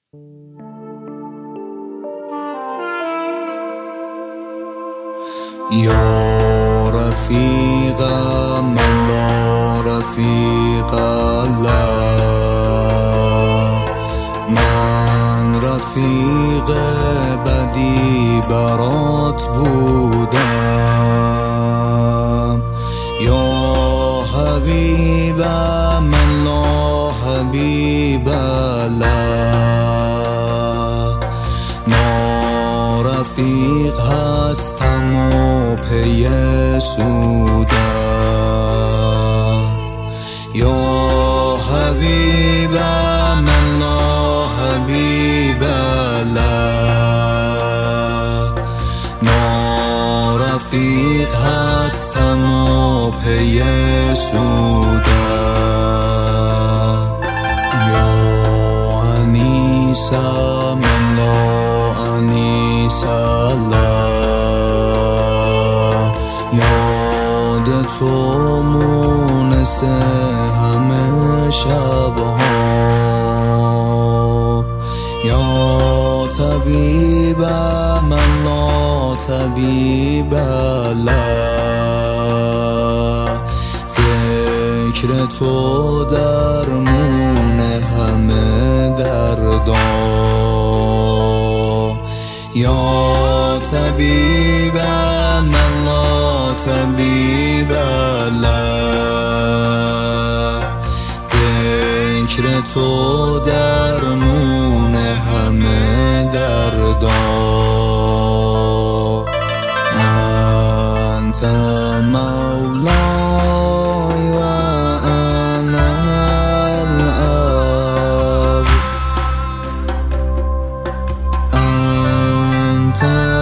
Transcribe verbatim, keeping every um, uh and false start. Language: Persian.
یا رفیق من لا رفیق الله، من رفیق بدی برات بودم. یا حبیب من لا حبیب الله، ما رفیق هستم و پی سودم. یا حبیب من لا حبیب الله، ما رفیق هستم و پی سودم. یا انیس من لا انیس الله، یاد تو مونس همه شبها. یا طبیب من لا طبیب الله، ذکر تو درمون همه دردان. یا طبیب من لا طبیب الله، ذکر تو درمون همه دردان. انت مولای و انا العبد، انت